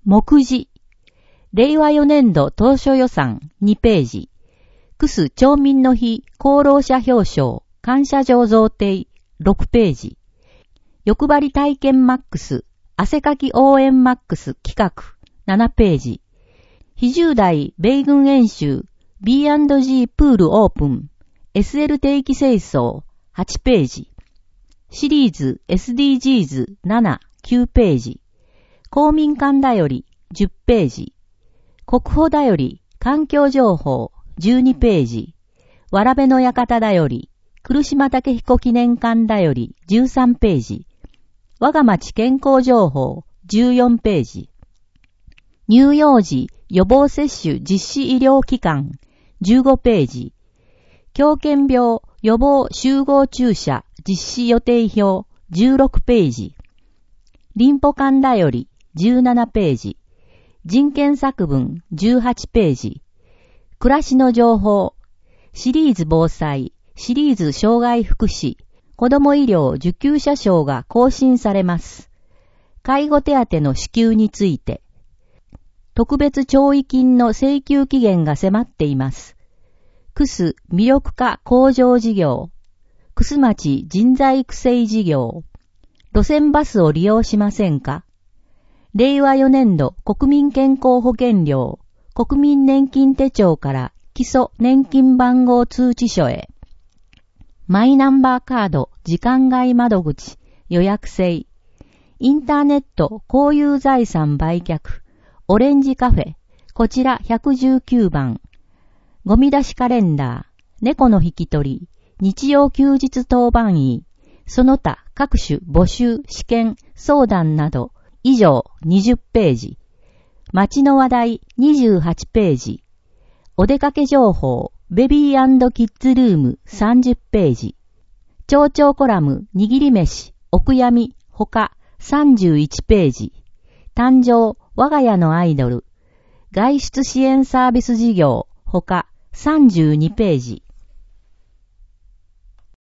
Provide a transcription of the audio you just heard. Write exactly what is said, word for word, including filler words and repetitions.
目次。令和よねん度当初予算にページ。クス町民の日功労者表彰感謝状贈呈ろくページ。欲張り体験マックス汗かき応援マックス企画ななページ。非従代米軍演習 ビーアンドジー プールオープン エスエル 定期清掃はちページ。シリーズ エスディージーズなな、きゅうページ。公民館だよりじゅっページ。国保だより環境情報じゅうにページ。わらべの館だより来島武彦記念館だよりじゅうさんページ。我が町健康情報じゅうよんページ。乳幼児予防接種実施医療機関じゅうごページ。狂犬病予防集合注射実施予定表じゅうろくページ。林保館だよりじゅうななページ。人権作文じゅうはちページ。暮らしの情報シリーズ防災シリーズ障害福祉子ども医療受給者証が更新されます。介護手当の支給について特別弔慰金の請求期限が迫っています。クス魅力化向上事業クス町人材育成事業路線バスを利用しませんか？令和よねん度国民健康保険料国民年金手帳から基礎年金番号通知書へマイナンバーカード時間外窓口予約制インターネット公有財産売却オレンジカフェこちらひゃくじゅうきゅうばんゴミ出しカレンダー猫の引き取り日曜休日当番医その他各種募集試験相談など以上にじゅっページ街の話題にじゅうはちページお出かけ情報ベビー&キッズルームさんじゅっページ町長コラム握り飯お悔やみ他さんじゅういちページ誕生我が家のアイドル外出支援サービス事業他さんじゅうにページ